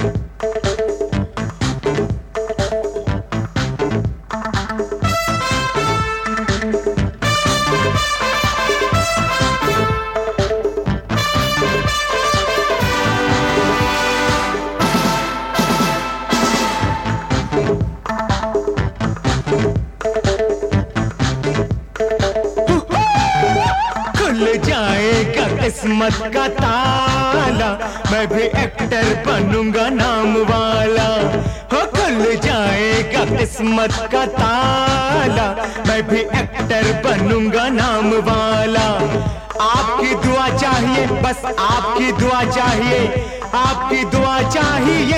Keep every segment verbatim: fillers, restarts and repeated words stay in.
किस्मत का ताला, मैं भी एक्टर बनूंगा नाम वाला। हो खुल जाएगा किस्मत का ताला, मैं भी एक्टर बनूंगा नाम वाला। आपकी दुआ चाहिए, बस आपकी दुआ चाहिए, आपकी दुआ चाहिए।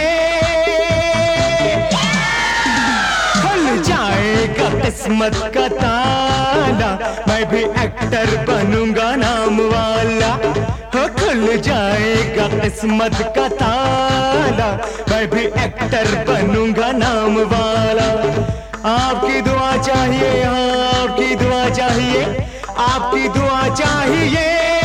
खुल जाएगा किस्मत का ताला, मैं भी एक्टर बनूंगा नाम वाला। हो खुल जाएगा किस्मत का ताला, मैं भी एक्टर बनूंगा नाम वाला। आपकी दुआ चाहिए, आपकी दुआ चाहिए, आपकी दुआ चाहिए।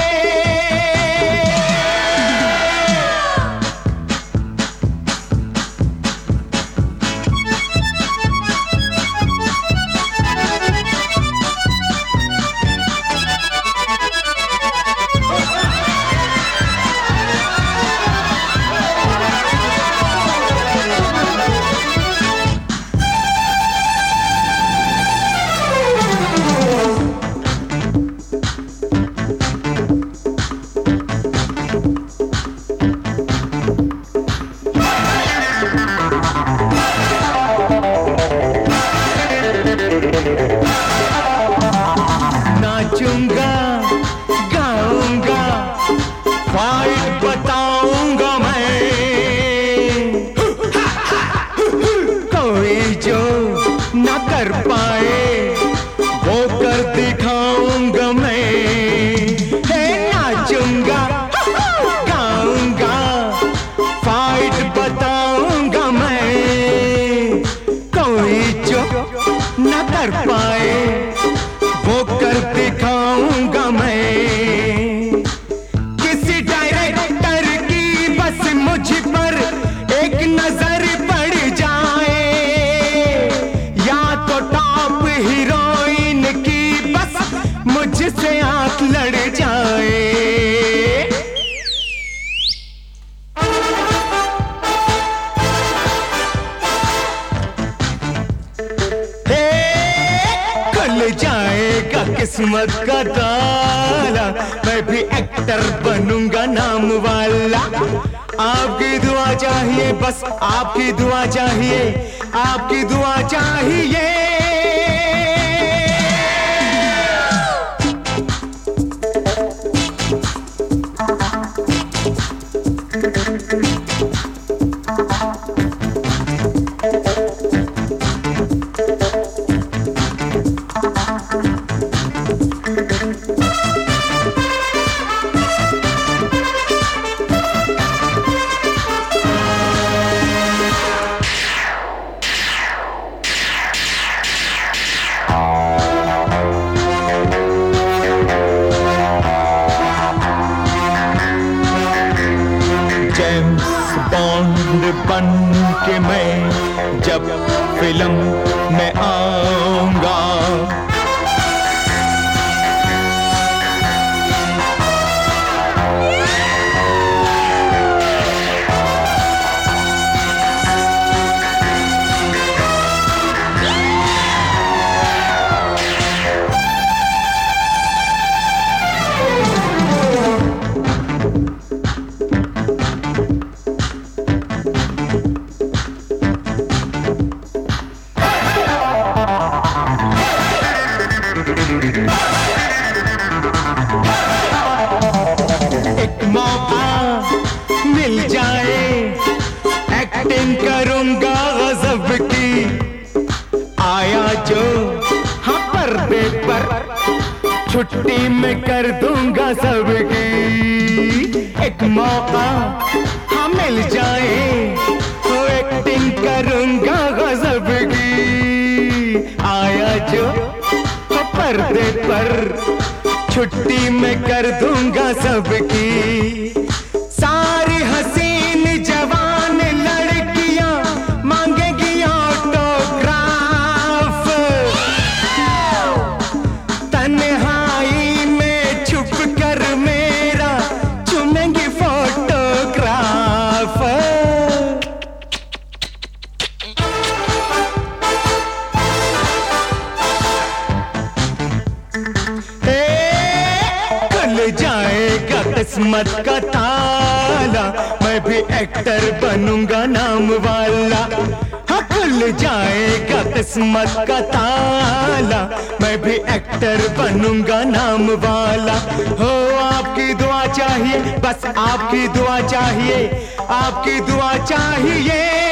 नाचूंगा गाऊंगा फाइट बताऊंगा मैं, कोई जो ना कर पाए वो कर दिखाऊंगा मैं। हे नाचूंगा गाऊंगा फाइट बताऊंगा मैं, कोई जो ना कर पाए वो कर दिखाऊंगा मैं। किसी डायरेक्टर की बस मुझ पर एक नजर पड़ जाए, या तो टॉप हीरोइन की बस मुझसे आंख लड़ जाए। जाएगा किस्मत का ताला, मैं भी एक्टर बनूंगा नाम वाला। आपकी दुआ चाहिए, बस आपकी दुआ चाहिए, आपकी दुआ चाहिए। जेम्स बॉन्ड बन के मैं जब फिल्म में आऊंगा, एक मौका मिल जाए एक्टिंग करूंगा गजब की, आया जो हाँ पर्दे पर छुट्टी में कर दूंगा सबकी। एक मौका हाँ मिल जाए तो एक्टिंग करूंगा गजब की, आया जो हाँ पर्दे पर छुट्टी में कर दूंगा सबकी। सारी हसीन जवान किस्मत का ताला, मैं भी एक्टर बनूंगा नाम वाला। हाँ, खुल जाएगा किस्मत का ताला, मैं भी एक्टर बनूंगा नाम वाला। हो आपकी दुआ चाहिए, बस आपकी दुआ चाहिए, आपकी दुआ चाहिए।